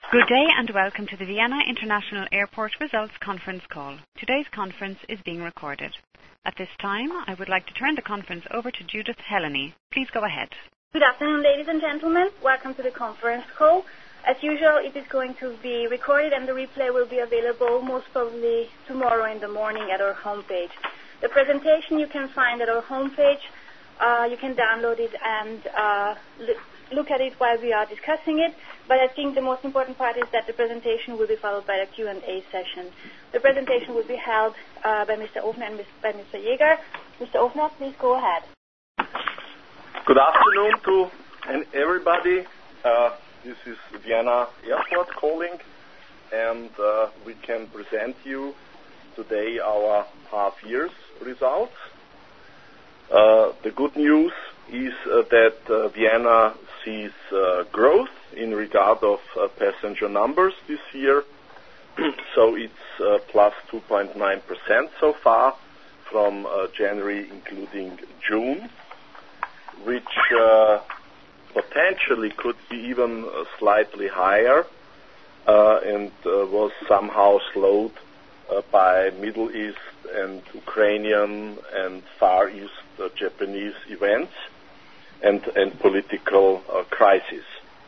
Good day and welcome to the Vienna International Airport Results Conference Call. Today's conference is being recorded. At this time, I would like to turn the conference over to Judith Heleny. Please go ahead. Good afternoon, ladies and gentlemen. Welcome to the conference call. As usual, it is going to be recorded and the replay will be available most probably tomorrow in the morning at our homepage. The presentation you can find at our homepage. You can download it and look at it while we are discussing it. But I think the most important part is that the presentation will be followed by a Q&A session. The presentation will be held by Mr. Ofner and by Mr. Jäger. Mr. Ofner, please go ahead. Good afternoon to everybody. This is Vienna Airport calling, and we can present you today our half year's results. The good news is that Vienna sees growth in regard of passenger numbers this year. So it's plus 2.9% so far from January including June, which potentially could be even slightly higher and was somehow slowed by Middle East and Ukrainian and Far East Japanese events and political crisis.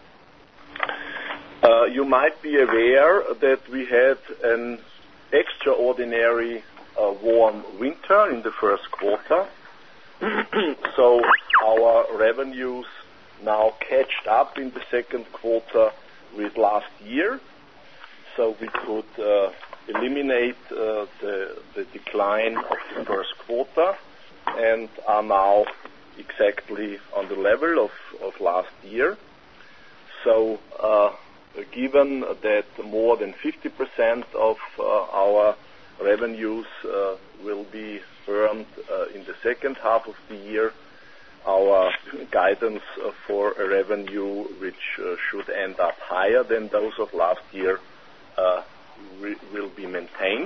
You might be aware that we had an extraordinary warm winter in the first quarter. So our revenues now catched up in the second quarter with last year. So we could eliminate the decline of the first quarter and are now exactly on the level of last year. So given that more than 50% of our revenues will be earned in the second half of the year, our guidance for a revenue which should end up higher than those of last year will be maintained.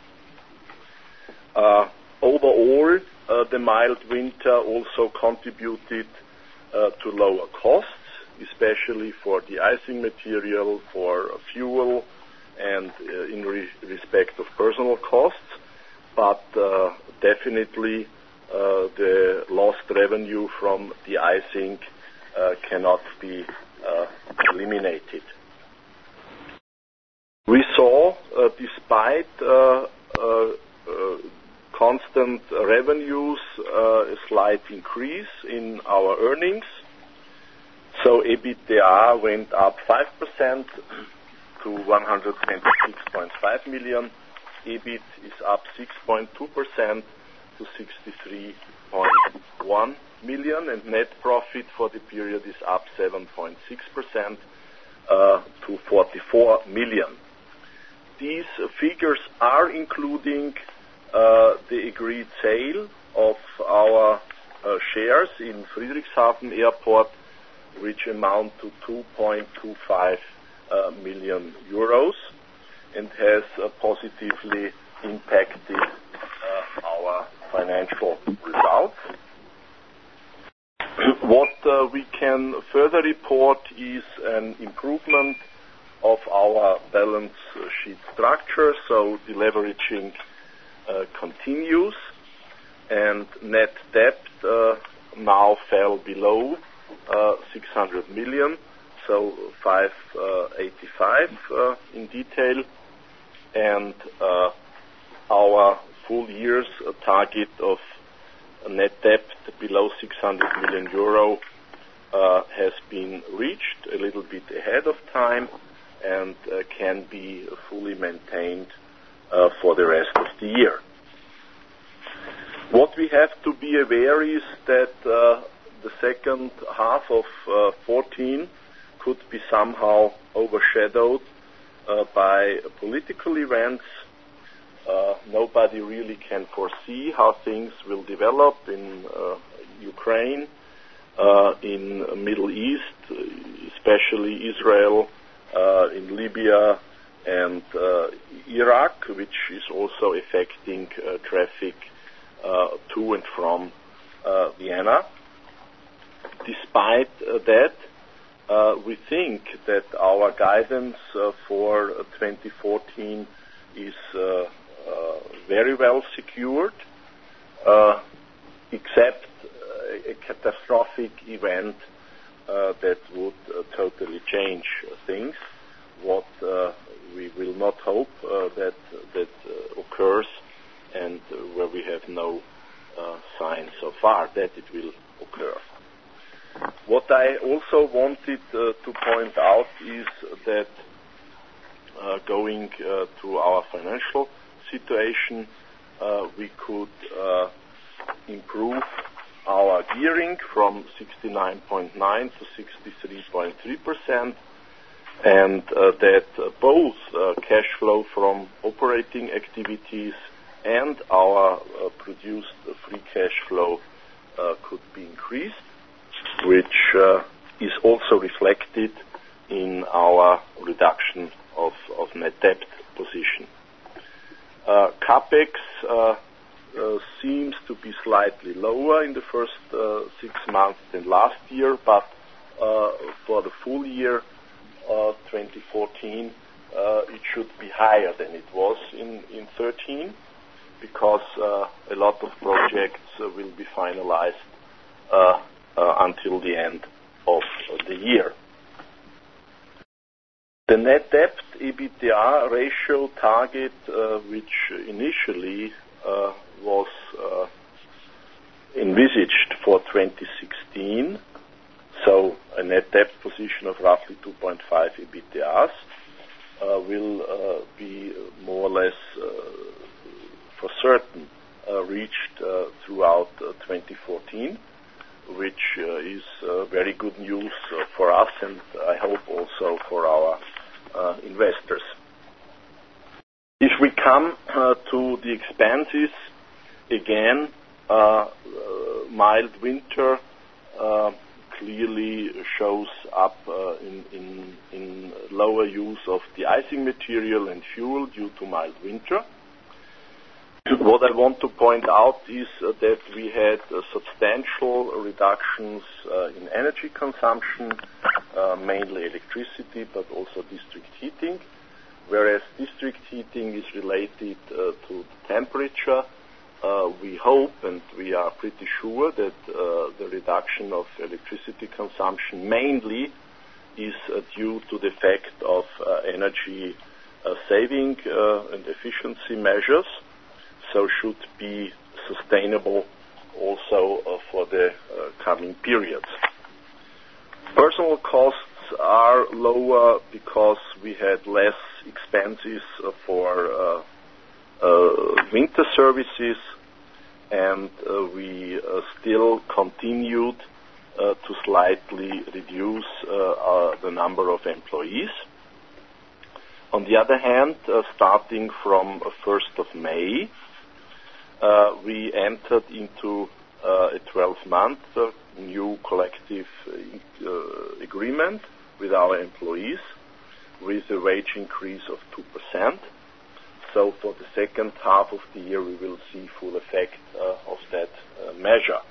Overall, the mild winter also contributed to lower costs, especially for the icing material, for fuel, and in respect of personal costs. But definitely the lost revenue from the icing cannot be eliminated. We saw, despite constant revenues, a slight increase in our earnings. So EBITDA went up 5% to 126.5 million. EBIT is up 6.2% to 63.1 million, and net profit for the period is up 7.6% to 44 million. These figures are including the agreed sale of our shares in Friedrichshafen Airport, which amount to 2.25 million euros and has positively impacted our financial results. What we can further report is an improvement of our balance sheet structure, so the leveraging continues, and net debt now fell below 600 million, so 585 in detail, and our full year's target of net debt below 600 million euro has been reached a little bit ahead of time and can be fully maintained for the rest of the year. What we have to be aware is that the second half of 14 could be somehow overshadowed by political events. Nobody really can foresee how things will develop in Ukraine, in Middle East, especially Israel, in Libya and Iraq, which is also affecting traffic to and from Vienna. Despite that, we think that our guidance for 2014 is very well secured, except a catastrophic event that would totally change things. What we will not hope that occurs, and where we have no signs so far that it will occur. What I also wanted to point out is that going to our financial situation, we could improve our gearing from 69.9 to 63.3%, and that both cash flow from operating activities and our produced free cash flow could be increased, which is also reflected in our reduction of net debt position. CapEx seems to be slightly lower in the first 6 months than last year, but for the full year 2014, it should be higher than it was in 2013, because a lot of projects will be finalized until the end of the year. The net debt EBITDA ratio target, which initially was envisaged for 2016, so a net debt position of roughly 2.5 EBITDAs, will be more or less for certain reached throughout 2014, which is very good news for us, and I hope also for our investors. If we come to the expenses, again, mild winter clearly shows up in lower use of the icing material and fuel due to mild winter. What I want to point out is that we had substantial reductions in energy consumption, mainly electricity, but also district heating, whereas district heating is related to temperature. We hope, and we are pretty sure, that the reduction of electricity consumption mainly is due to the fact of energy saving and efficiency measures, so should be sustainable also for the coming periods. Personnel costs are lower because we had less expenses for winter services, and we still continued to slightly reduce the number of employees. On the other hand, starting from 1st of May, we entered into a 12-month new collective agreement with our employees with a wage increase of 2%. So for the second half of the year, we will see full effect of that measure.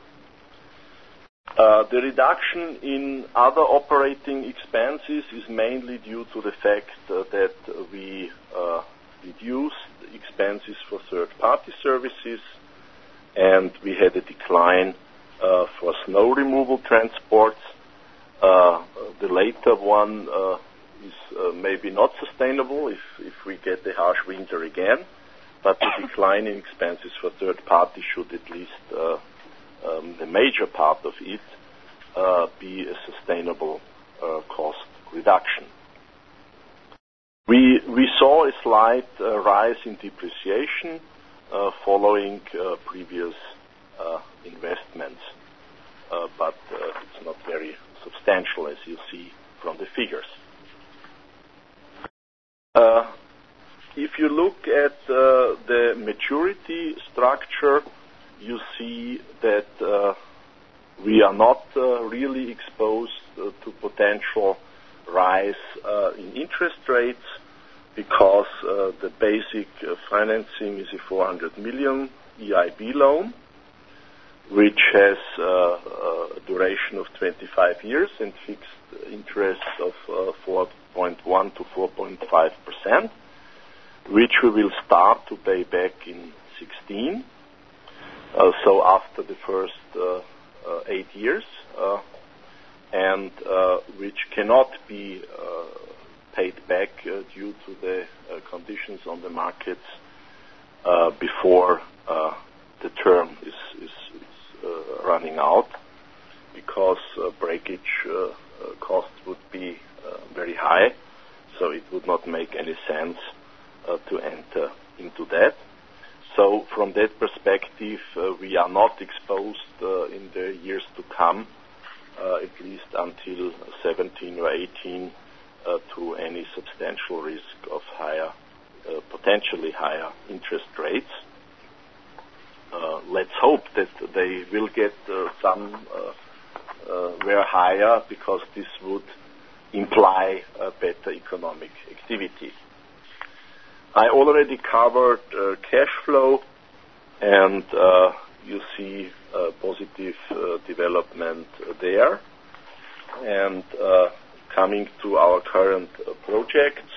The reduction in other operating expenses is mainly due to the fact that we reduced expenses for third-party services, and we had a decline for snow removal transports. The later one is maybe not sustainable if we get a harsh winter again, but the decline in expenses for third party should at least the major part of it be a sustainable cost reduction. We saw a slight rise in depreciation following previous investments, but it's not very substantial, as you see from the figures. If you look at the maturity structure, you see that we are not really exposed to potential rise in interest rates, because the basic financing is a 400 million EIB loan, which has a duration of 25 years and fixed interest of 4.1 to 4.5%, which we will start to pay back in 16. So after the first 8 years, and which cannot be paid back due to the conditions on the markets before the term is running out, because breakage costs would be very high, so it would not make any sense to enter into that. So from that perspective, we are not exposed in the years to come, at least until 17 or 18, to any substantial risk of higher, potentially higher interest rates. Let's hope that they will get somewhere higher, because this would imply a better economic activity. I already covered cash flow, and you see positive development there. And coming to our current projects,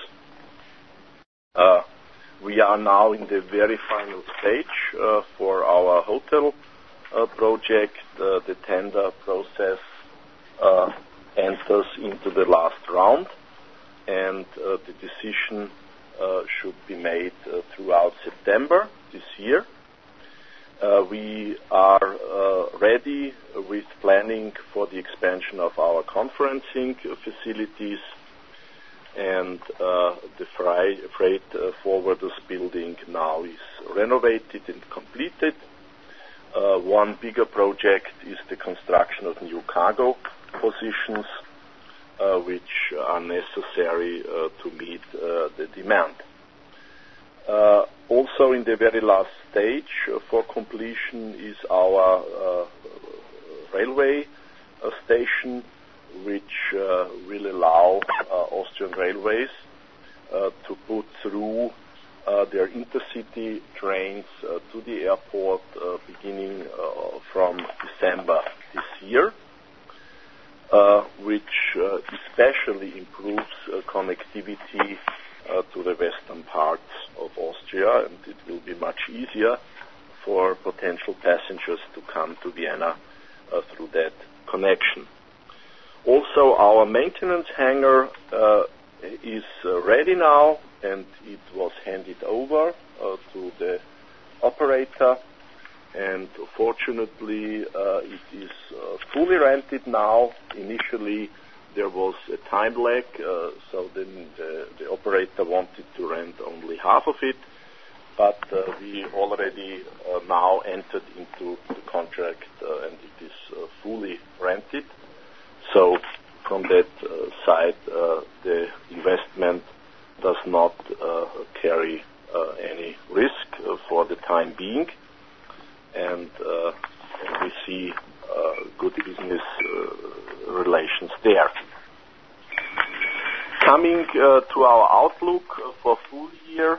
we are now in the very final stage for our hotel project. The tender process enters into the last round, and the decision should be made throughout September this year. We are ready with planning for the expansion of our conferencing facilities, and the freight forwarders building now is renovated and completed. One bigger project is the construction of new cargo positions, which are necessary to meet the demand. Also in the very last stage for completion is our railway station, which will allow Austrian Railways to put through their intercity trains to the airport beginning from December this year, which especially improves connectivity to the western parts of Austria, and it will be much easier for potential passengers to come to Vienna through that connection. Also, our maintenance hangar is ready now, and it was handed over to the operator, and fortunately it is fully rented now. Initially there was a time lag, so then the operator wanted to rent only half of it, but we already now entered into the contract, and it is fully rented. So from that side, the investment does not carry any risk for the time being, and we see good business relations there. Coming to our outlook for full year,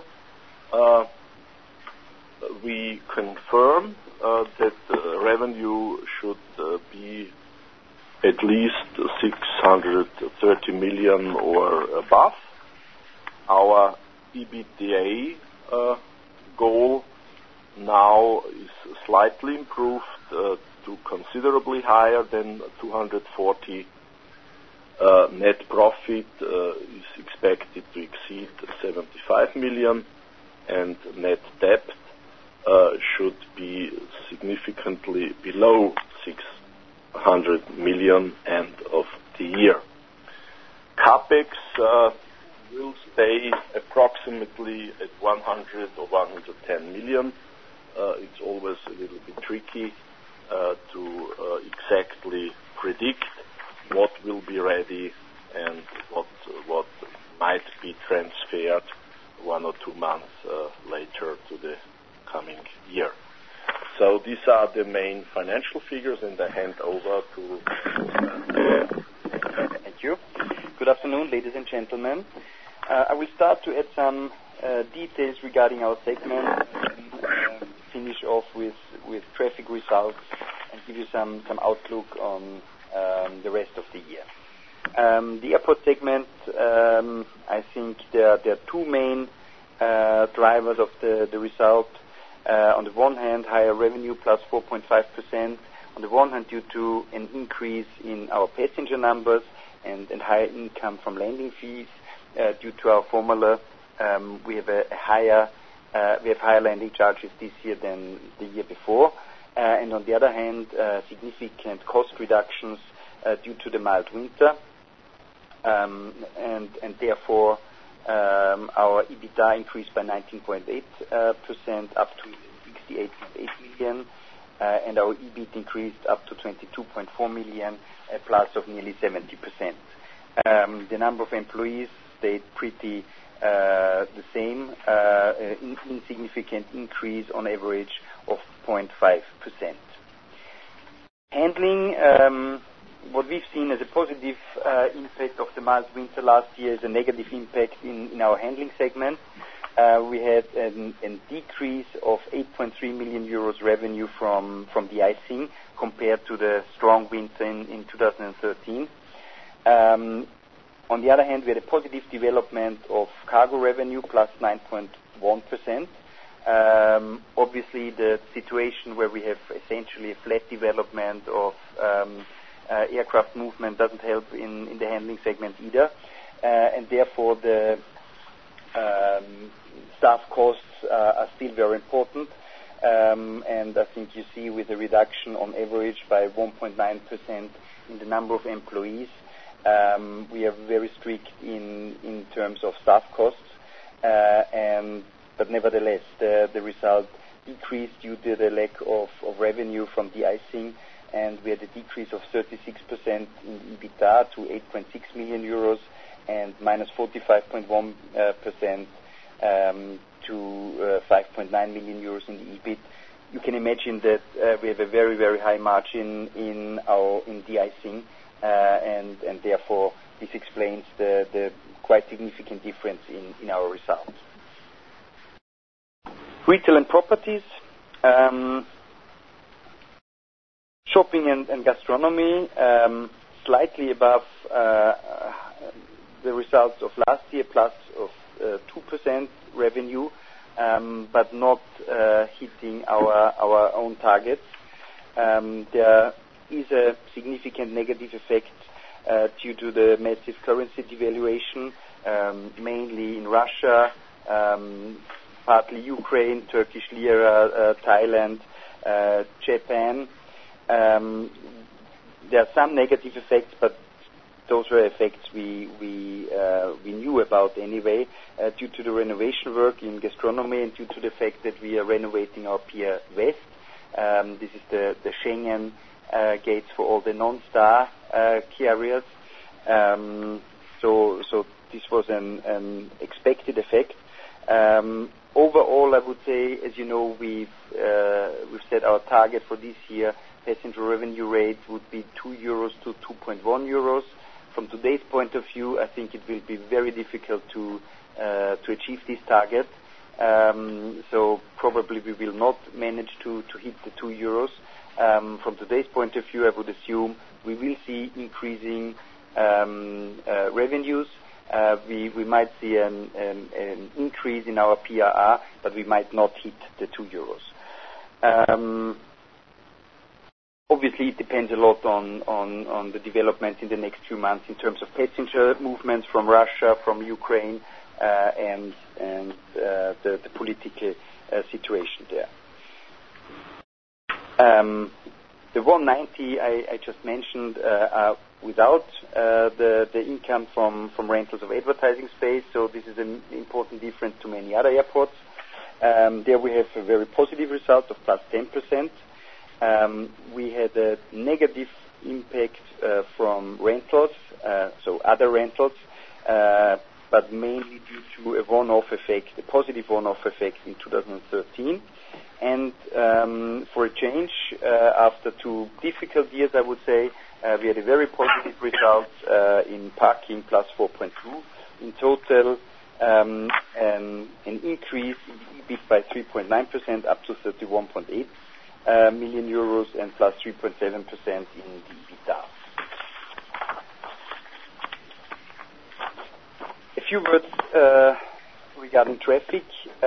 we confirm that revenue should be at least 630 million or above. Our EBITDA goal now is slightly improved to considerably higher than 240. Net profit is expected to exceed 75 million, and net debt should be significantly below 600 million end of the year. Capex will stay approximately at 100 or 110 million. It's always a little bit tricky to exactly predict what will be ready and what might be transferred 1 or 2 months later to the coming year. So these are the main financial figures, and I hand over to... Thank you. Good afternoon, ladies and gentlemen. I will start to add some details regarding our segment, and finish off with traffic results give you some outlook on the rest of the year. The airport segment, I think there are two main drivers of the result. On the one hand, higher revenue plus 4.5%. On the one hand, due to an increase in our passenger numbers and higher income from landing fees. Due to our formula, we have higher landing charges this year than the year before. And on the other hand, significant cost reductions due to the mild winter. And therefore, our EBITDA increased by 19.8% up to 68.8 million. And our EBIT increased up to 22.4 million, a plus of nearly 70%. The number of employees stayed pretty the same, insignificant increase on average of 0.5%. Handling, what we've seen as a positive impact of the mild winter last year is a negative impact in our handling segment. We had a decrease of 8.3 million euros revenue from the icing compared to the strong winter in 2013. On the other hand, we had a positive development of cargo revenue plus 9.1%. Obviously, the situation where we have essentially a flat development of aircraft movement doesn't help in the handling segment either. And therefore, the staff costs are still very important. And I think you see with a reduction on average by 1.9% in the number of employees, we are very strict in terms of staff costs. But nevertheless, the result decreased due to the lack of revenue from the icing, and we had a decrease of 36% in EBITDA to 8.6 million euros and minus 45.1% to 5.9 million euros in the EBIT. You can imagine that we have a very, very high margin in the icing, and therefore this explains the quite significant difference in our results. Retail and properties, shopping and gastronomy, slightly above the results of last year, plus of 2% revenue, but not hitting our own targets. There is a significant negative effect due to the massive currency devaluation, mainly in Russia, partly Ukraine, Turkish lira, Thailand, Japan. There are some negative effects, but those were effects we knew about anyway, due to the renovation work in gastronomy and due to the fact that we are renovating our Pier West. This is the Schengen gates for all the non-star carriers. So this was an expected effect. Overall, I would say, as you know, we've set our target for this year. Passenger revenue rate would be 2 euros to 2.1 euros. From today's point of view, I think it will be very difficult to achieve this target. So probably we will not manage to hit the 2 euros. From today's point of view, I would assume we will see increasing revenues. We might see an increase in our PRR, but we might not hit the 2 euros. Obviously, it depends a lot on the development in the next few months in terms of passenger movements from Russia, from Ukraine, and the political situation there. The 190 I just mentioned are without the income from rentals of advertising space, so this is an important difference to many other airports. There we have a very positive result of plus 10%. We had a negative impact from rentals, so other rentals, but mainly due to a one-off effect, a positive one-off effect in 2013. And for a change, after 2 difficult years, I would say, we had a very positive result in parking, plus 4.2. In total, an increase in EBIT by 3.9% up to 31.8 million euros and plus 3.7% in the EBITDA. A few words regarding traffic.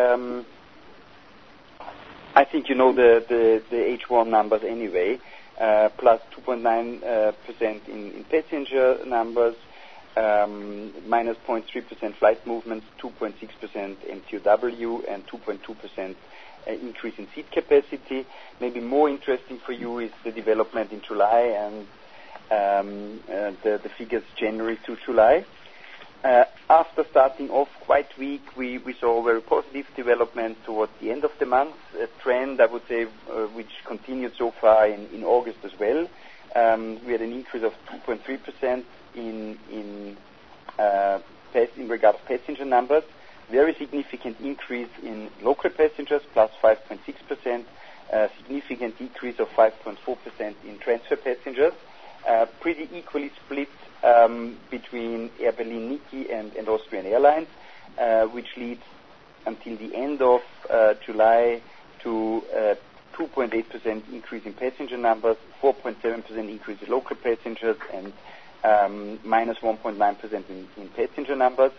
I think you know the H1 numbers anyway. Plus 2.9% in passenger numbers, minus 0.3% flight movements, 2.6% MTOW, and 2.2% increase in seat capacity. Maybe more interesting for you is the development in July and the figures January to July. After starting off quite weak, we saw a very positive development towards the end of the month, a trend, I would say, which continued so far in August as well. We had an increase of 2.3% in regard to passenger numbers, very significant increase in local passengers, plus 5.6%, significant decrease of 5.4% in transfer passengers, pretty equally split between Air Berlin, Niki, and Austrian Airlines, which leads until the end of July to 2.8% increase in passenger numbers, 4.7% increase in local passengers, and minus 1.9% in passenger numbers.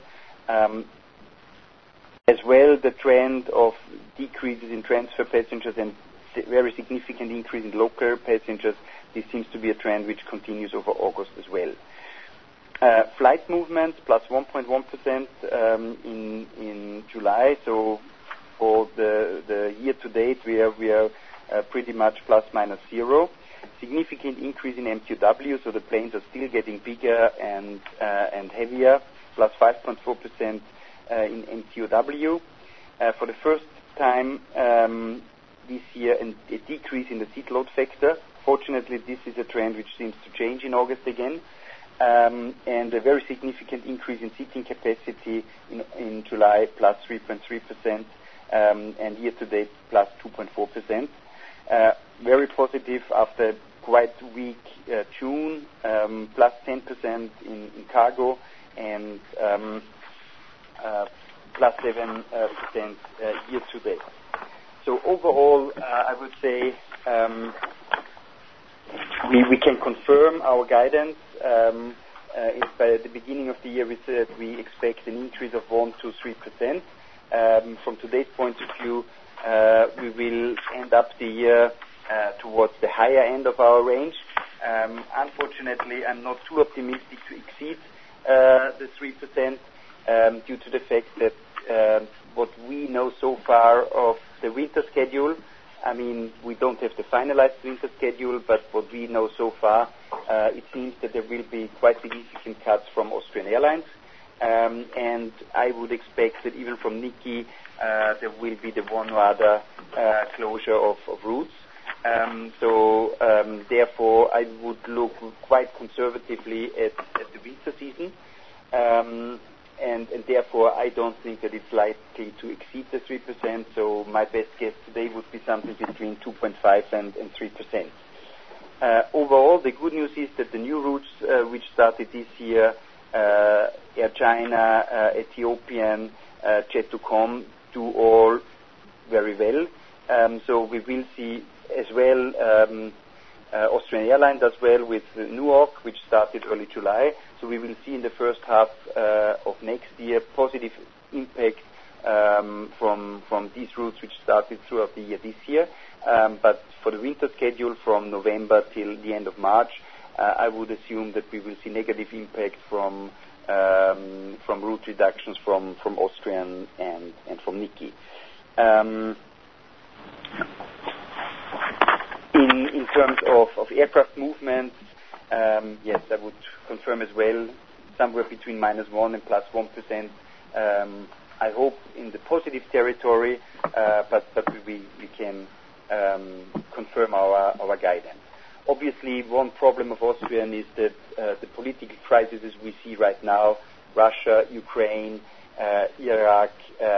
As well, the trend of decreases in transfer passengers and very significant increase in local passengers, this seems to be a trend which continues over August as well. Flight movements plus 1.1% in July. So for the year to date, we are pretty much plus minus zero. Significant increase in MTOW, so the planes are still getting bigger and heavier, plus 5.4% in MTOW. For the first time this year, a decrease in the seat load factor. Fortunately, this is a trend which seems to change in August again. And a very significant increase in seating capacity in July, plus 3.3%, and year-to-date, plus 2.4%. Very positive after quite weak June, plus 10% in cargo, and plus 7% year-to-date. So overall, I would say we can confirm our guidance. By the beginning of the year, we said we expect an increase of 1 to 3%. From today's point of view, we will end up the year towards the higher end of our range. Unfortunately, I'm not too optimistic to exceed the 3% due to the fact that what we know so far of the winter schedule, I mean, we don't have the finalized winter schedule, but what we know so far, it seems that there will be quite significant cuts from Austrian Airlines. And I would expect that even from Niki, there will be the one or other closure of routes. Therefore, I would look quite conservatively at the winter season. And therefore, I don't think that it's likely to exceed the 3%. So my best guess today would be something between 2.5 and 3%. Overall, the good news is that the new routes which started this year, Air China, Ethiopian, Jet2Com, do all very well. So we will see as well Austrian Airlines as well with Newark, which started early July. So we will see in the first half of next year positive impact from these routes which started throughout the year this year. But for the winter schedule from November till the end of March, I would assume that we will see negative impact from route reductions from Austrian and from Niki. In terms of aircraft movements, yes, I would confirm as well, somewhere between -1 and +1%. I hope in the positive territory, but we can confirm our guidance. Obviously, one problem of Austrian is that the political crises we see right now, Russia, Ukraine, Iraq,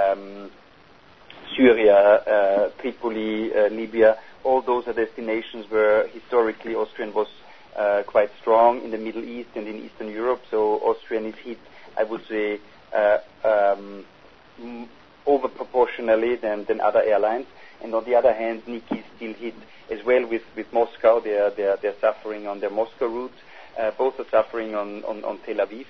Syria, Tripoli, Libya, all those are destinations where historically Austrian was quite strong in the Middle East and in Eastern Europe. So Austrian is hit, I would say, over proportionally than other airlines. And on the other hand, Niki is still hit as well with Moscow. They're suffering on their Moscow route. Both are suffering on Tel Aviv.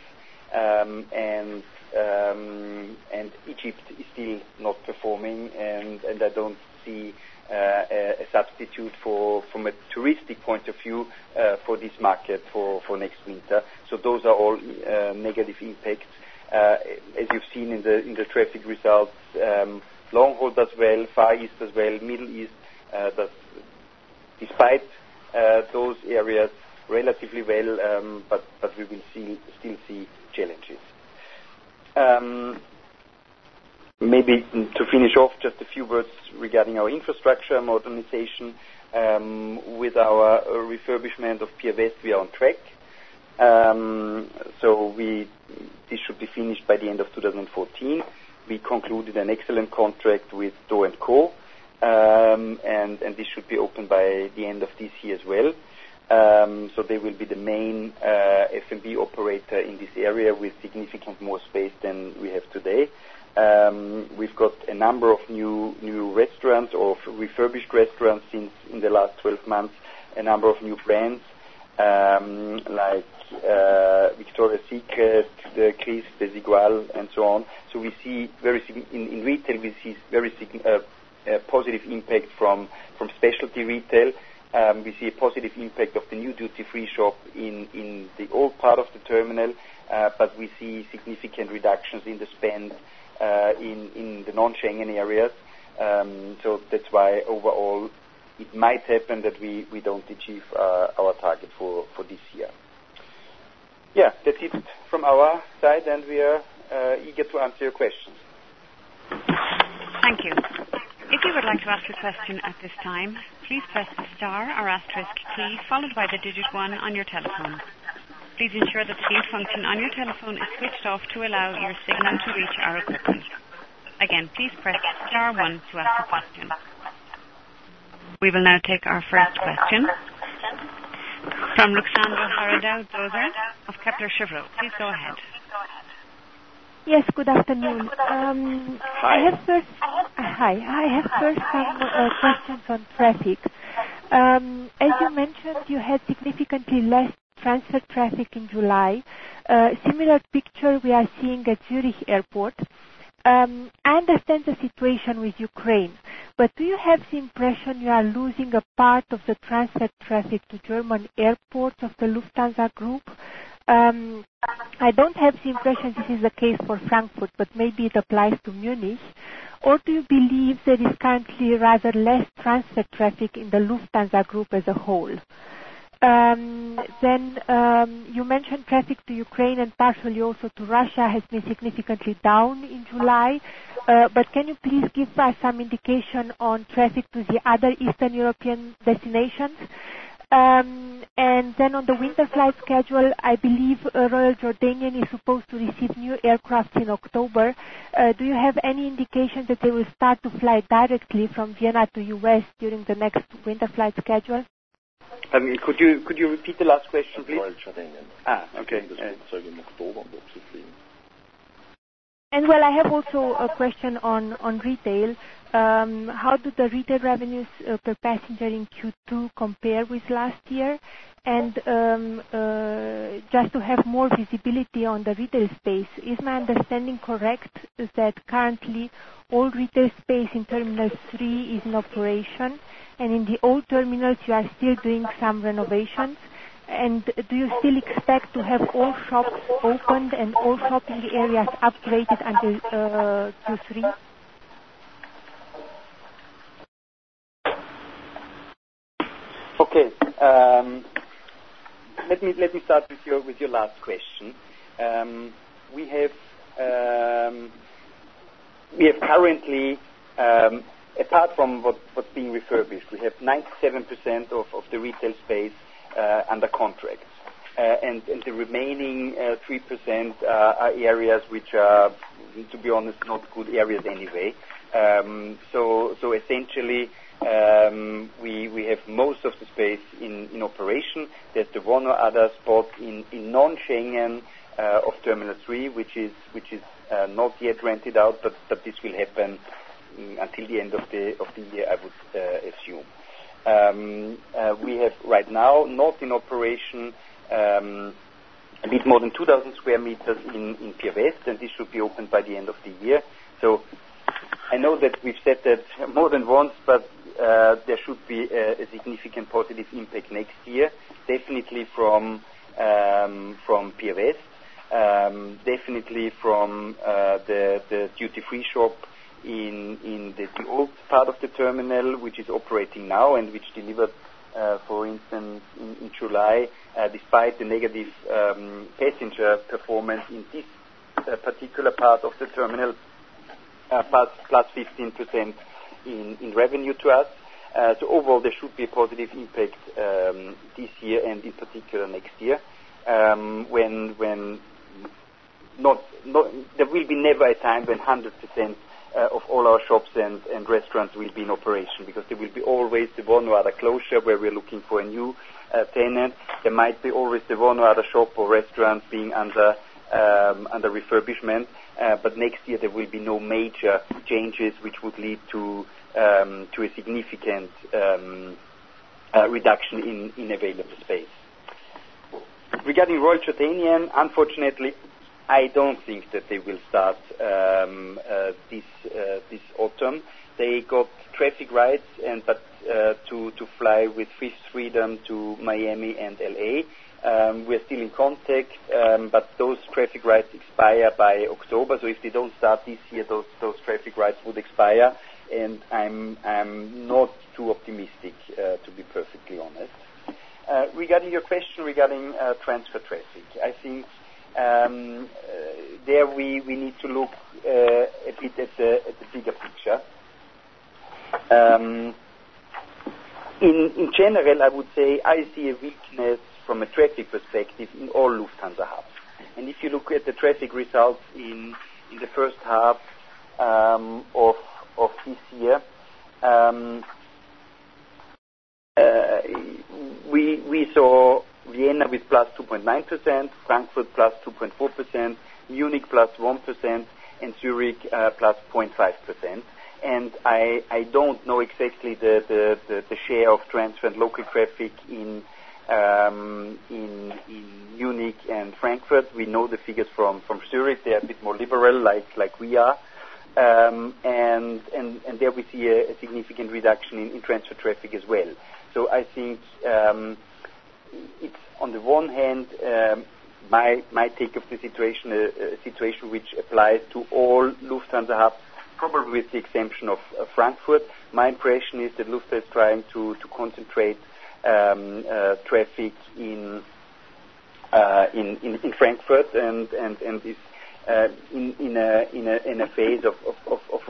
And Egypt is still not performing, and I don't see a substitute from a touristic point of view for this market for next winter. So those are all negative impacts. As you've seen in the traffic results, long haul does well, Far East as well, Middle East does, despite those areas, relatively well, but we will still see challenges. Maybe to finish off, just a few words regarding our infrastructure modernization. With our refurbishment of Pier West, we are on track. So this should be finished by the end of 2014. We concluded an excellent contract with Do & Co. And this should be open by the end of this year as well. So they will be the main F&B operator in this area with significant more space than we have today. We've got a number of new restaurants or refurbished restaurants since in the last 12 months, a number of new brands like Victoria's Secret, the Chris, Desigual, and so on. So we see in retail we see very positive impact from specialty retail. We see a positive impact of the new duty-free shop in the old part of the terminal, but we see significant reductions in the spend in the non-Schengen areas. So that's why overall it might happen that we don't achieve our target for this year. Yeah, that's it from our side, and we are eager to answer your questions. Thank you. If you would like to ask a question at this time, please press the star or asterisk key followed by the digit 1 on your telephone. Please ensure that the mute function on your telephone is switched off to allow your signal to reach our equipment. Again, please press star 1 to ask a question. We will now take our first question from Luxandra Haradau-Dozer of Kepler Cheuvreux. Please go ahead. Yes, good afternoon. I have first some questions on traffic. As you mentioned, you had significantly less transfer traffic in July. Similar picture we are seeing at Zurich Airport. I understand the situation with Ukraine, but do you have the impression you are losing a part of the transfer traffic to German airports of the Lufthansa Group? I don't have the impression this is the case for Frankfurt, but maybe it applies to Munich. Or do you believe there is currently rather less transfer traffic in the Lufthansa Group as a whole? Then you mentioned traffic to Ukraine and partially also to Russia has been significantly down in July. But can you please give us some indication on traffic to the other Eastern European destinations? And then on the winter flight schedule, I believe Royal Jordanian is supposed to receive new aircraft in October. Do you have any indication that they will start to fly directly from Vienna to US during the next winter flight schedule? Could you repeat the last question, please? Royal Jordanian. Okay. And well, I have also a question on retail. How do the retail revenues per passenger in Q2 compare with last year? And just to have more visibility on the retail space, is my understanding correct that currently all retail space in Terminal 3 is in operation, and in the old terminals you are still doing some renovations? And do you still expect to have all shops opened and all shopping areas upgraded until Q3? Okay. Let me start with your last question. We have currently, apart from what's being refurbished, we have 97% of the retail space under contract, and the remaining 3% are areas which are, to be honest, not good areas anyway. So essentially, we have most of the space in operation. There's the one or other spot in non-Schengen of Terminal 3, which is not yet rented out, but this will happen until the end of the year, I would assume. We have right now not in operation a bit more than 2,000 square meters in Pier West, and this should be opened by the end of the year. So I know that we've said that more than once, but there should be a significant positive impact next year, definitely from Pier West, definitely from the duty-free shop in the old part of the terminal, which is operating now and which delivered, for instance, in July, despite the negative passenger performance in this particular part of the terminal, plus 15% in revenue to us. So overall, there should be a positive impact this year and in particular next year, when there will be never a time when 100% of all our shops and restaurants will be in operation, because there will be always the one or other closure where we're looking for a new tenant. There might be always the one or other shop or restaurant being under refurbishment, but next year there will be no major changes which would lead to a significant reduction in available space. Regarding Royal Jordanian, unfortunately, I don't think that they will start this autumn. They got traffic rights, but to fly with Fifth Freedom to Miami and LA. We're still in contact, but those traffic rights expire by October. So if they don't start this year, those traffic rights would expire, and I'm not too optimistic, to be perfectly honest. Regarding your question regarding transfer traffic, I think there we need to look a bit at the bigger picture. In general, I would say I see a weakness from a traffic perspective in all Lufthansa hubs. And if you look at the traffic results in the first half of this year, we saw Vienna with plus 2.9%, Frankfurt plus 2.4%, Munich plus 1%, and Zurich plus 0.5%. And I don't know exactly the share of transfer and local traffic in Munich and Frankfurt. We know the figures from Zurich. They are a bit more liberal, like we are. And there we see a significant reduction in transfer traffic as well. So I think it's on the one hand my take of the situation, a situation which applies to all Lufthansa hubs, probably with the exception of Frankfurt. My impression is that Lufthansa is trying to concentrate traffic in Frankfurt and is in a phase of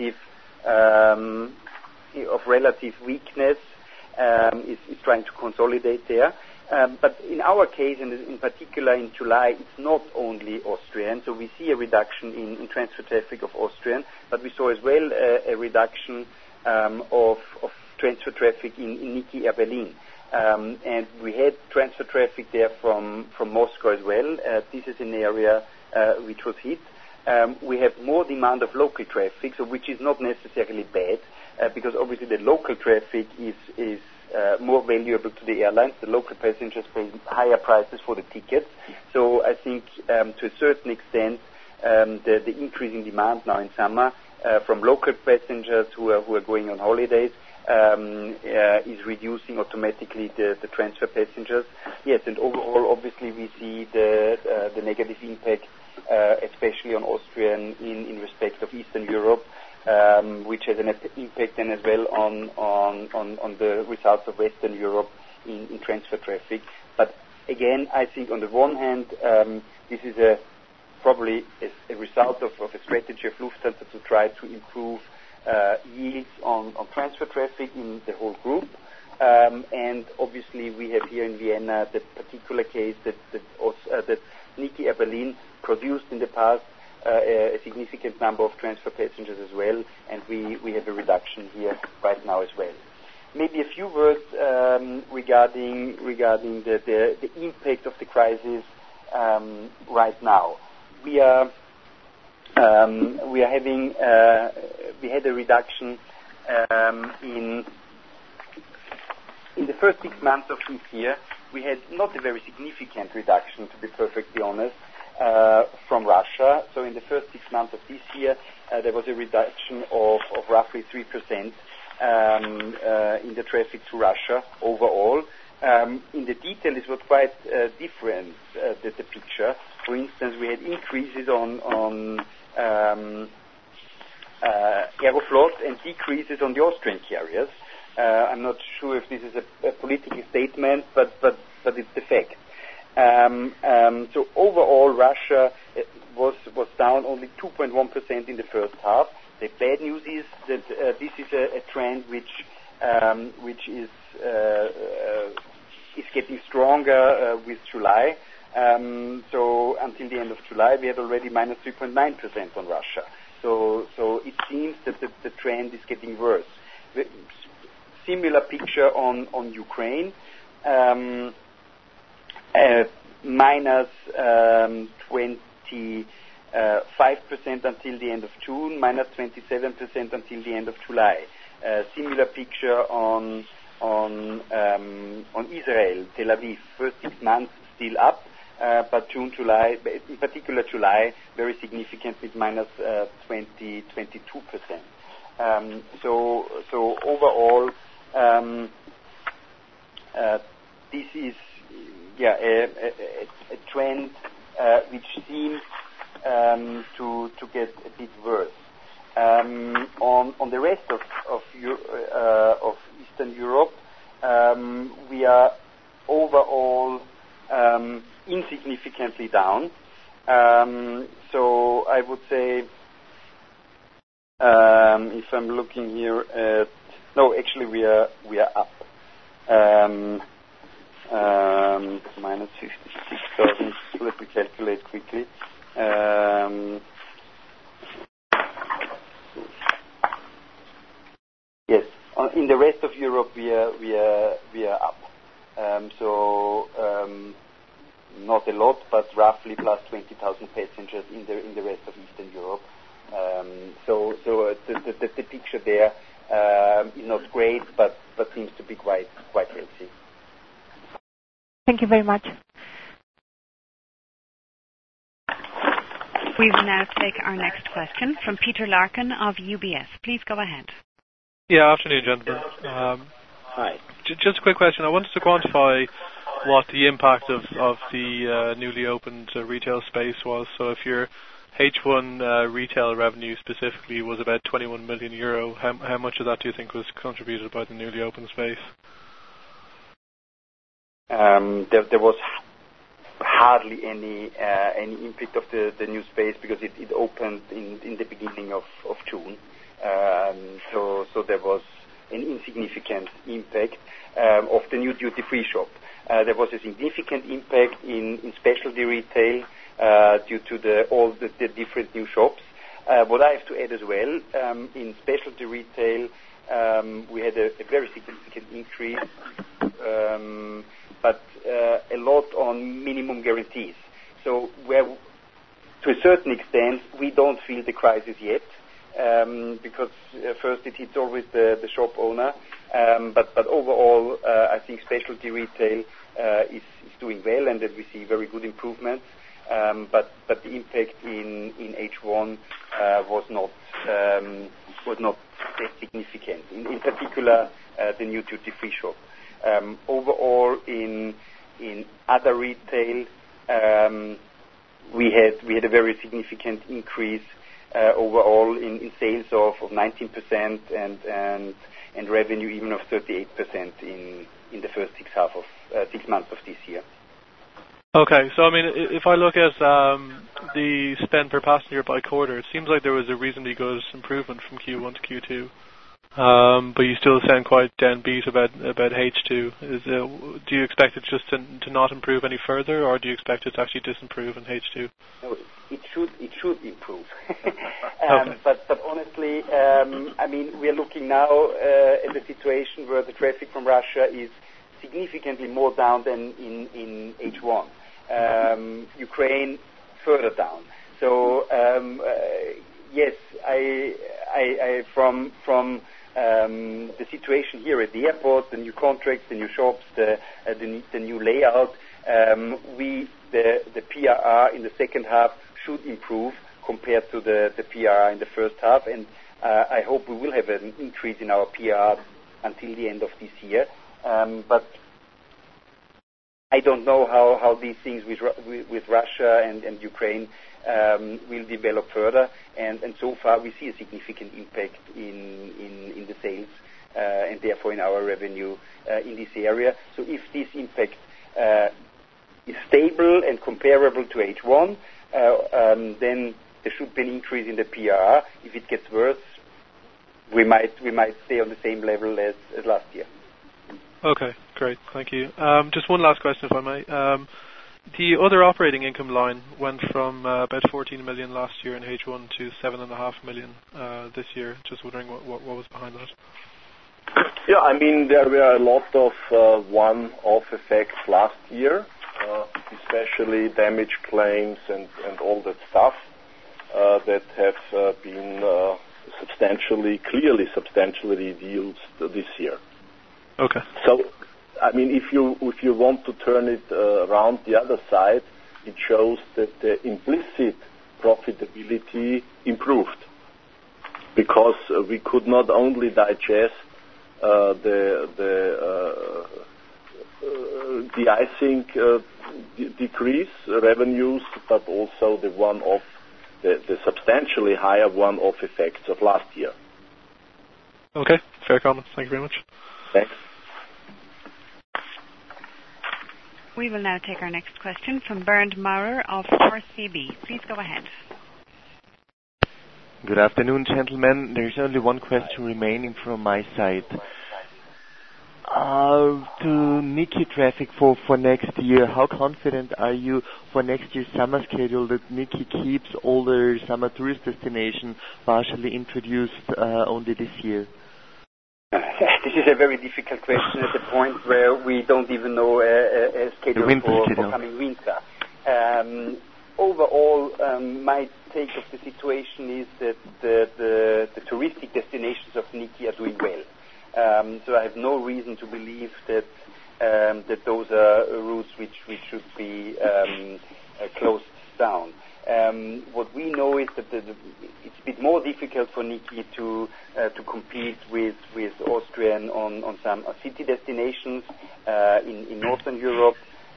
relative weakness. Is trying to consolidate there. But in our case, and in particular in July, it's not only Austrian. So we see a reduction in transfer traffic of Austrian, but we saw as well a reduction of transfer traffic in Niki Air Berlin. And we had transfer traffic there from Moscow as well. This is an area which was hit. We have more demand of local traffic, so which is not necessarily bad, because obviously the local traffic is more valuable to the airlines. The local passengers pay higher prices for the tickets. So I think to a certain extent the increasing demand now in summer from local passengers who are going on holidays is reducing automatically the transfer passengers. Yes, and overall obviously we see the negative impact especially on Austrian in respect of Eastern Europe, which has an impact then as well on the results of Western Europe in transfer traffic. But again, I think on the one hand, this is probably a result of a strategy of Lufthansa to try to improve yields on transfer traffic in the whole group. And obviously we have here in Vienna the particular case that Niki Air Berlin produced in the past a significant number of transfer passengers as well, and we have a reduction here right now as well. Maybe a few words regarding the impact of the crisis right now. We are having we had a reduction in the first 6 months of this year. We had not a very significant reduction, to be perfectly honest, from Russia. So in the first 6 months of this year, there was a reduction of roughly 3% in the traffic to Russia overall. In the detail, it was quite different, the picture. For instance, we had increases on Aeroflot and decreases on the Austrian carriers. I'm not sure if this is a political statement, but it's the fact. So overall, Russia was down only 2.1% in the first half. The bad news is that this is a trend which is getting stronger with July. So until the end of July, we had already minus 3.9% on Russia. So it seems that the trend is getting worse. Similar picture on Ukraine. Minus 25% until the end of June, minus 27% until the end of July. Similar picture on Israel, Tel Aviv. First 6 months still up, but June, July, in particular July, very significant with minus 22%. So overall, this is a trend which seems to get a bit worse. On the rest of Eastern Europe, we are overall insignificantly down. So I would say, if I'm looking here at, no, actually we are up. Minus 56,000. Let me calculate quickly. Yes, in the rest of Europe we are up. Not a lot, but roughly plus 20,000 passengers in the rest of Eastern Europe. So the picture there is not great, but seems to be quite healthy. Thank you very much. We will now take our next question from Peter Larkin of UBS. Please go ahead. Yeah, afternoon, gentlemen. Hi. Just a quick question. I wanted to quantify what the impact of the newly opened retail space was. So if your H1 retail revenue specifically was about 21 million euro, how much of that do you think was contributed by the newly opened space? There was hardly any impact of the new space because it opened in the beginning of June. So there was an insignificant impact of the new duty-free shop. There was a significant impact in specialty retail due to all the different new shops. What I have to add as well, in specialty retail, we had a very significant increase, but a lot on minimum guarantees. So where, to a certain extent, we don't feel the crisis yet, because first it hits always the shop owner, but overall I think specialty retail is doing well, and that we see very good improvements. But the impact in H1 was not that significant. In particular, the new duty-free shop. Overall, in other retail, we had a very significant increase overall in sales of 19% and revenue even of 38% in the first 6 months of this year. Okay, so I mean, if I look at the spend per passenger by quarter, it seems like there was a reasonably good improvement from Q1 to Q2, but you still sound quite downbeat about H2. Do you expect it just to not improve any further, or do you expect it to actually disimprove in H2? No, it should improve. Okay. But honestly, I mean, we are looking now at a situation where the traffic from Russia is significantly more down than in H1. Ukraine further down. So Yes, from the situation here at the airport, the new contracts, the new shops, the new layout, the PRR in the second half should improve compared to the PRR in the first half, and I hope we will have an increase in our PRR until the end of this year. But I don't know how these things with Russia and Ukraine will develop further, and so far we see a significant impact in the sales and therefore in our revenue in this area. So if this impact is stable and comparable to H1, then there should be an increase in the PRR. If it gets worse, we might stay on the same level as last year. Okay, great, thank you. Just one last question, if I may. The other operating income line went from about 14 million last year in H1 to 7.5 million this year. Just wondering what was behind that. Yeah, I mean, there were a lot of one-off effects last year, especially damage claims and all that stuff that have been clearly substantially reduced this year. Okay. So, I mean, if you want to turn it around the other side, it shows that the implicit profitability improved because we could not only digest the de-icing decrease revenues, but also the substantially higher one-off effects of last year. Okay, fair comment. Thank you very much. Thanks. We will now take our next question from Bernd Maurer of RCB. Please go ahead. Good afternoon, gentlemen. There's only one question remaining from my side. To Niki traffic for next year, how confident are you for next year's summer schedule that Niki keeps all the summer tourist destinations partially introduced only this year? This is a very difficult question at the point where we don't even know a schedule for coming winter. Overall, my take of the situation is that the touristic destinations of Niki are doing well. So I have no reason to believe that those are routes which should be closed down. What we know is that it's a bit more difficult for Niki to compete with Austrian on some city destinations in Northern Europe.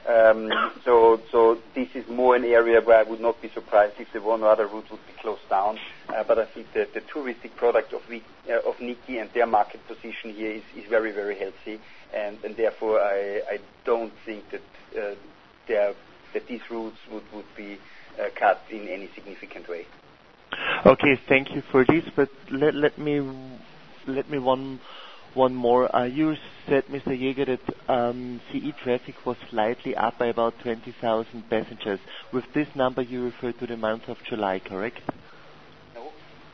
So this is more an area where I would not be surprised if the one or other route would be closed down. But I think that the touristic product of Niki and their market position here is very, very healthy, and therefore I don't think that these routes would be cut in any significant way. Okay, thank you for this. But let me one more. You said, Mr. Jäger, that CE traffic was slightly up by about 20,000 passengers. With this number, you refer to the month of July, correct? No.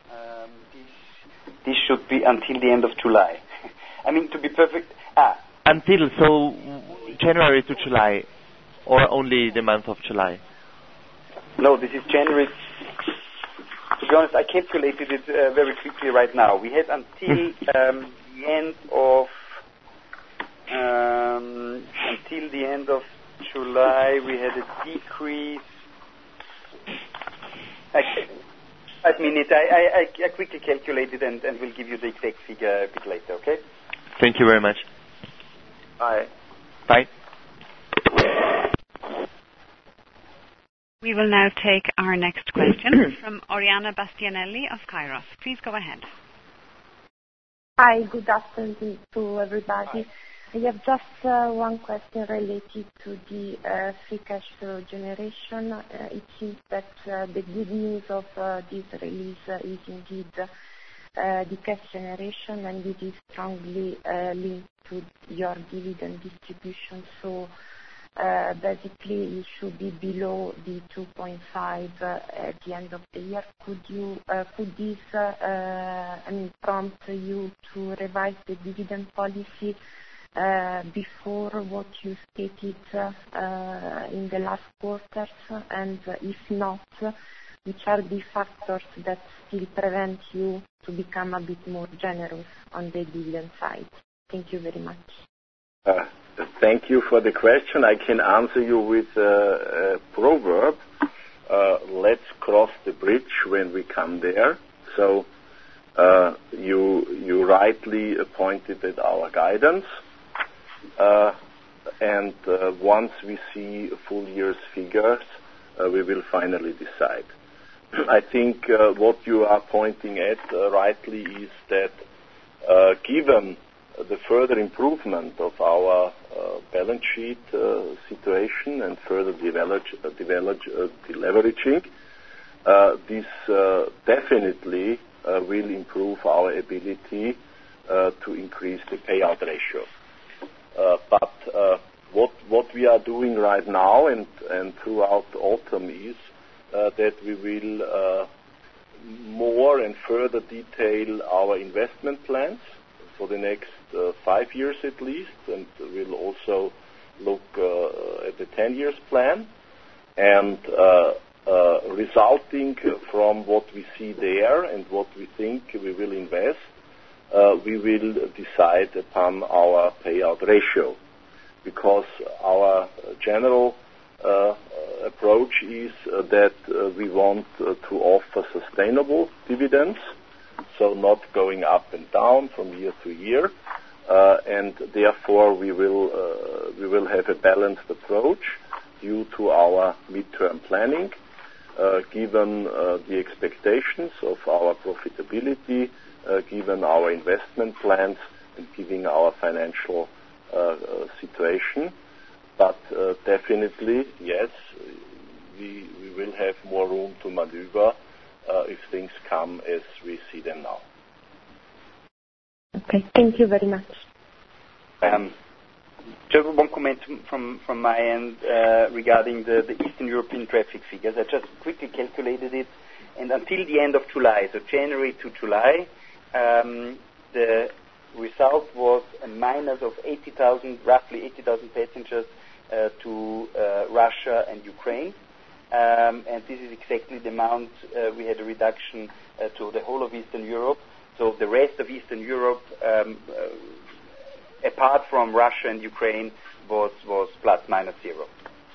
This should be until the end of July. I mean, to be perfect. Until, so January to July, or only the month of July? No, this is January. To be honest, I calculated it very quickly right now. We had until the end of July, we had a decrease. Okay. 5 minutes. I quickly calculated and will give you the exact figure a bit later. Okay. Thank you very much. Bye. Bye. We will now take our next question from Oriana Bastianelli of Kairos. Please go ahead. Hi, good afternoon to everybody. I have just one question related to the free cash flow generation. It seems that the good news of this release is indeed the cash generation, and it is strongly linked to your dividend distribution. So basically, it should be below the 2.5 at the end of the year. Could this prompt you to revise the dividend policy before what you stated in the last quarters? And if not, which are the factors that still prevent you to become a bit more generous on the dividend side? Thank you very much. Thank you for the question. I can answer you with a proverb. Let's cross the bridge when we come there. So you rightly pointed at our guidance. And once we see full year's figures, we will finally decide. I think what you are pointing at rightly is that given the further improvement of our balance sheet situation and further deleveraging, this definitely will improve our ability to increase the payout ratio. But what we are doing right now and throughout autumn is that we will more and further detail our investment plans for the next 5 years at least, and we'll also look at the 10 years plan. And resulting from what we see there and what we think we will invest, we will decide upon our payout ratio, because our general approach is that we want to offer sustainable dividends, so not going up and down from year to year, and therefore we will have a balanced approach due to our midterm planning, given the expectations of our profitability, given our investment plans, and given our financial situation. But definitely, yes, we will have more room to maneuver if things come as we see them now. Okay, thank you very much. Just one comment from my end regarding the Eastern European traffic figures. I just quickly calculated it, and until the end of July, so January to July, the result was a minus of roughly 80,000 passengers to Russia and Ukraine. And this is exactly the amount we had a reduction to the whole of Eastern Europe. So the rest of Eastern Europe, apart from Russia and Ukraine, was plus minus zero.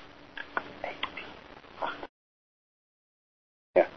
Yeah.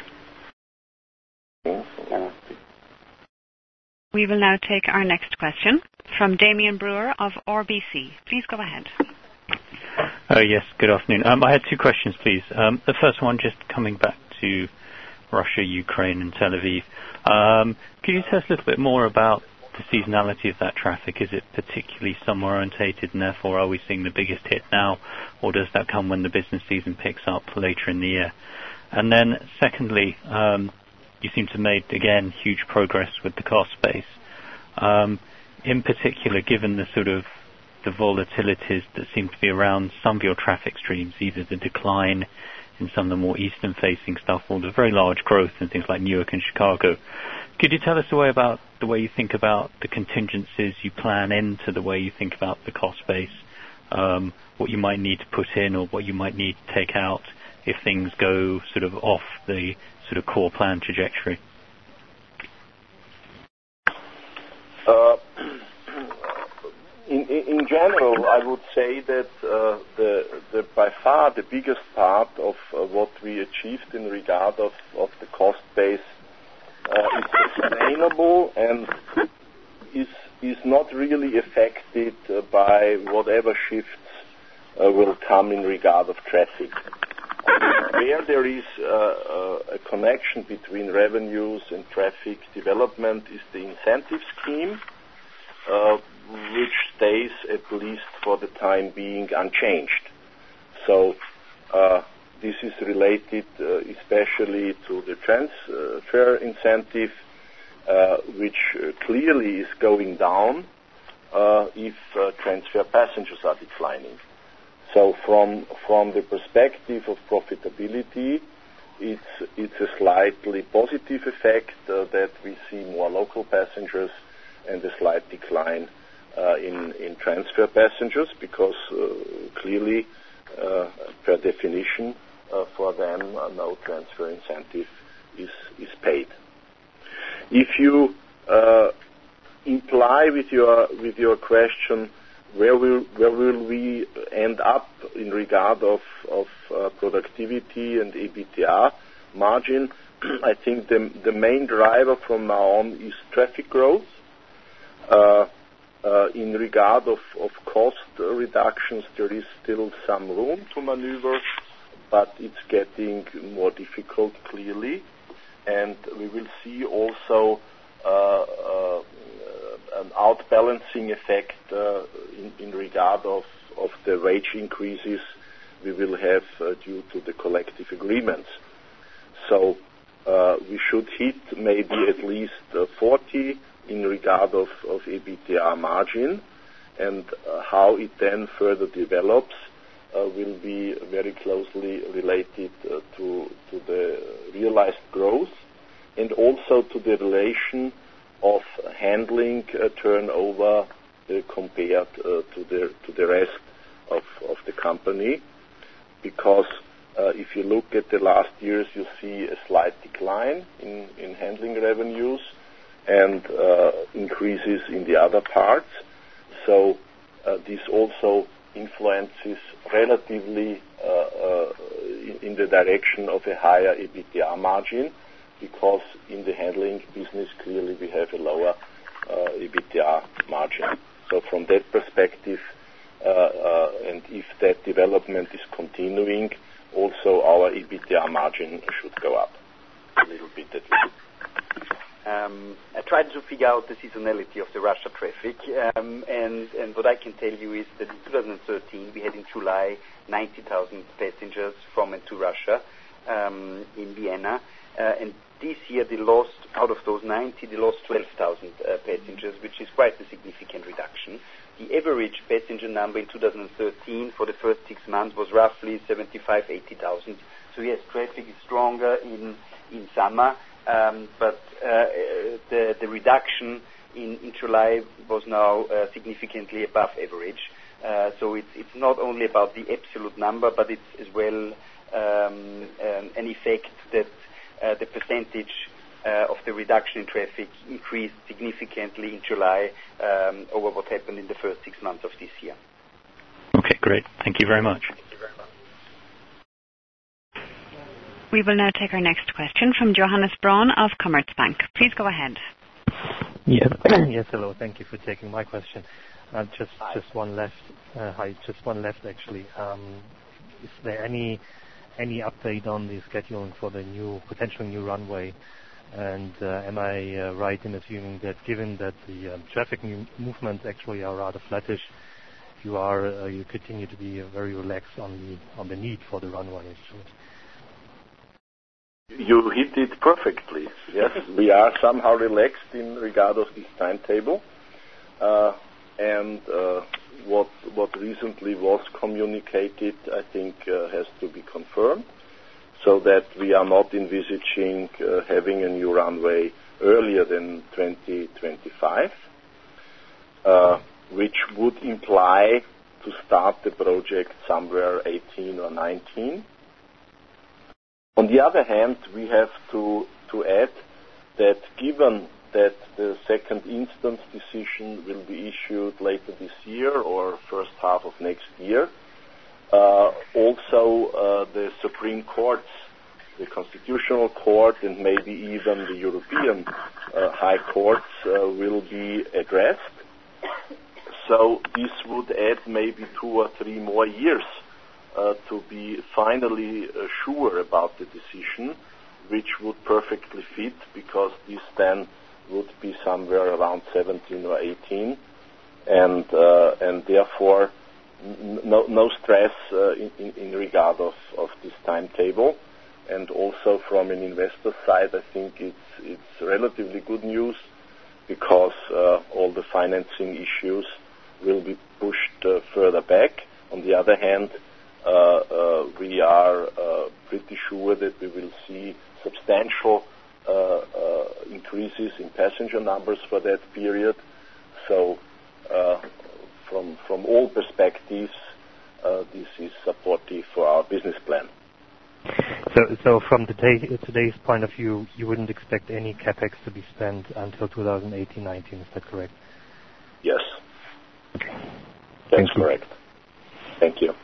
We will now take our next question from Damien Brewer of RBC. Please go ahead. Yes, good afternoon. I had two questions, please. The first one, just coming back to Russia, Ukraine, and Tel Aviv. Could you tell us a little bit more about the seasonality of that traffic? Is it particularly summer-orientated, and therefore are we seeing the biggest hit now, or does that come when the business season picks up later in the year? And then, secondly, you seem to have made, again, huge progress with the cost base. In particular, given the sort of the volatilities that seem to be around some of your traffic streams, either the decline in some of the more eastern-facing stuff or the very large growth in things like Newark and Chicago. Could you tell us about the way you think about the contingencies you plan into the way you think about the cost base, what you might need to put in or what you might need to take out if things go sort of off the sort of core plan trajectory? In general, I would say that the by far the biggest part of what we achieved in regard of the cost base is sustainable and is not really affected by whatever shifts will come in regard of traffic. Where there is a connection between revenues and traffic development is the incentive scheme, which stays at least for the time being unchanged. So this is related especially to the transfer incentive, which clearly is going down if transfer passengers are declining. So from the perspective of profitability, it's a slightly positive effect that we see more local passengers and a slight decline in transfer passengers, because clearly, per definition, for them no transfer incentive is paid. If you imply with your question where will we end up in regard of productivity and EBITDA margin, I think the main driver from now on is traffic growth. In regard of cost reductions, there is still some room to maneuver, but it's getting more difficult clearly, and we will see also an outbalancing effect in regard of the wage increases we will have due to the collective agreements. So we should hit maybe at least 40 in regard of EBITDA margin, and how it then further develops will be very closely related to the realized growth and also to the relation of handling turnover compared to the rest of the company. Because if you look at the last years, you see a slight decline in handling revenues and increases in the other parts. So this also influences relatively in the direction of a higher EBITDA margin, because in the handling business clearly we have a lower EBITDA margin. So from that perspective, and if that development is continuing, also our EBITDA margin should go up a little bit at least. I tried to figure out the seasonality of the Russia traffic, and what I can tell you is that in 2013 we had in July 90,000 passengers from and to Russia in Vienna, and this year they lost, out of those 90, they lost 12,000 passengers, which is quite a significant reduction. The average passenger number in 2013 for the first 6 months was roughly 75,000-80,000. So yes, traffic is stronger in summer, but the reduction in July was now significantly above average. So it's not only about the absolute number, but it's as well an effect that the percentage of the reduction in traffic increased significantly in July over what happened in the first 6 months of this year. Okay, great. Thank you very much. We will now take our next question from Johannes Braun of Commerzbank. Please go ahead. Yes, hello. Thank you for taking my question. Just one left. Just one left actually. Is there any update on the scheduling for the potential new runway? And am I right in assuming that given that the traffic movements actually are rather flattish, you continue to be very relaxed on the need for the runway actually? You hit it perfectly. Yes, we are somehow relaxed in regard of this timetable, and what recently was communicated, I think, has to be confirmed, so that we are not envisaging having a new runway earlier than 2025, which would imply to start the project somewhere 18 or 19. On the other hand, we have to add that given that the second instance decision will be issued later this year or first half of next year, also the Supreme Courts, the Constitutional Court, and maybe even the European High Courts will be addressed. So this would add maybe 2 or 3 more years to be finally sure about the decision, which would perfectly fit, because this then would be somewhere around 17 or 18, and therefore no stress in regard of this timetable. And also from an investor side, I think it's relatively good news, because all the financing issues will be pushed further back. On the other hand, we are pretty sure that we will see substantial increases in passenger numbers for that period. So from all perspectives, this is supportive for our business plan. So from today's point of view, you wouldn't expect any capex to be spent until 2018-19. Is that correct? Yes. Okay. That's correct. Thank you.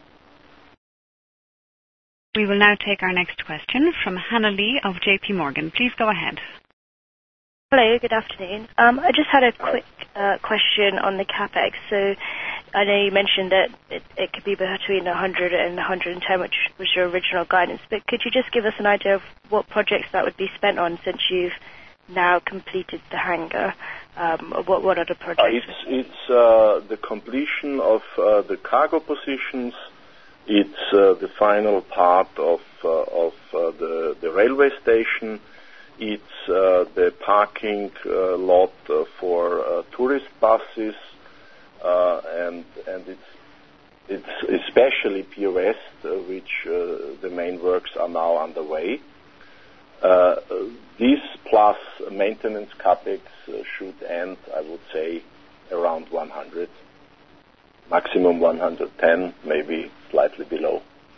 We will now take our next question from Hannah Lee of JP Morgan. Please go ahead. Hello, good afternoon. I just had a quick question on the capex. So I know you mentioned that it could be between 100 and 110, which was your original guidance. But could you just give us an idea of what projects that would be spent on since you've now completed the hangar? What other projects? It's the completion of the cargo positions. It's the final part of the railway station. It's the parking lot for tourist buses, and it's especially Pier West, which the main works are now underway. This plus maintenance capex should end, I would say, around 100, maximum 110, maybe slightly below.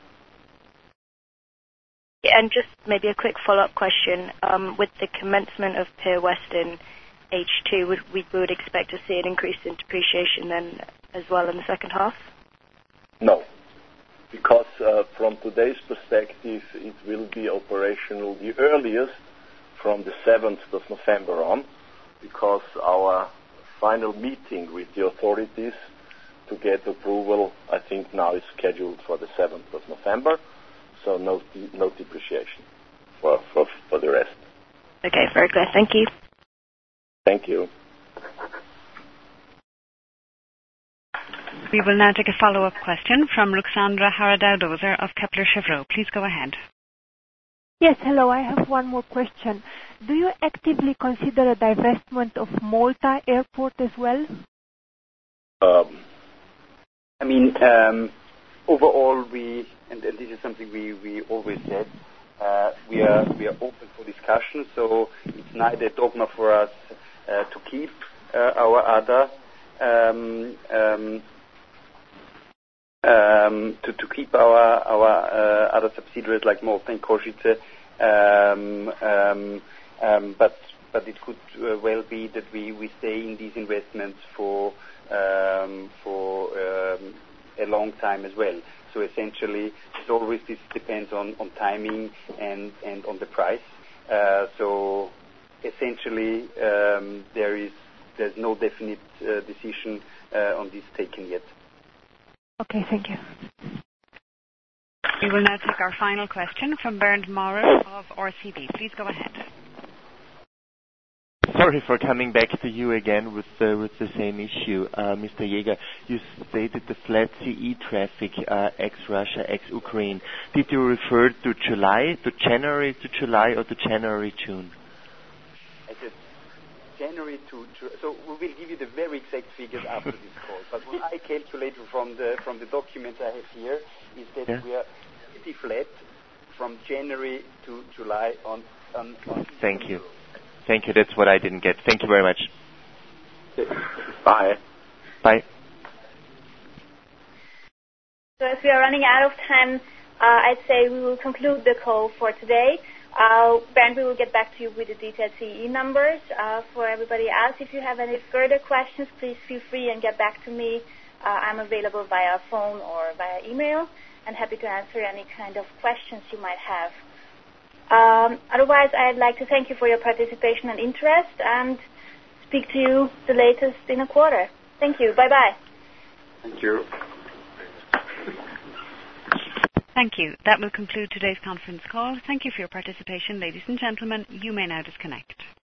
And just maybe a quick follow-up question. With the commencement of Pier West in H2, we would expect to see an increase in depreciation then as well in the second half? No, because from today's perspective, it will be operational the earliest from the 7th of November on, because our final meeting with the authorities to get approval, I think now is scheduled for the 7th of November. So no depreciation for the rest. Okay, very clear. Thank you. Thank you. We will now take a follow-up question from Ruxandra Haradau-Dozer of Kepler Cheuvreux. Please go ahead. Yes, hello. I have one more question. Do you actively consider a divestment of Malta Airport as well? Overall, and this is something we always said, we are open for discussion. So it's neither dogma for us to keep our other other subsidiaries like Malta and Košice, but it could well be that we stay in these investments for a long time as well. So essentially, it always depends on timing and on the price. So essentially, there's no definite decision on this taken yet. Okay, thank you. We will now take our final question from Bernd Maurer of RCB. Please go ahead. Sorry for coming back to you again with the same issue. Mr. Jäger, you stated the flat CE traffic ex-Russia, ex-Ukraine. Did you refer to July, to January to July, or to January-June? I said January to July. So we will give you the very exact figures after this call. But what I calculated from the documents I have here is that we are pretty flat from January to July on. Thank you. Thank you. That's what I didn't get. Thank you very much. Bye. Bye. So as we are running out of time, I'd say we will conclude the call for today. Bernd, we will get back to you with the detailed CE numbers. For everybody else, if you have any further questions, please feel free and get back to me. I'm available via phone or via email, and happy to answer any kind of questions you might have. Otherwise, I'd like to thank you for your participation and interest, and speak to you the latest in a quarter. Thank you. Bye-bye. Thank you. Thank you. That will conclude today's conference call. Thank you for your participation, ladies and gentlemen. You may now disconnect.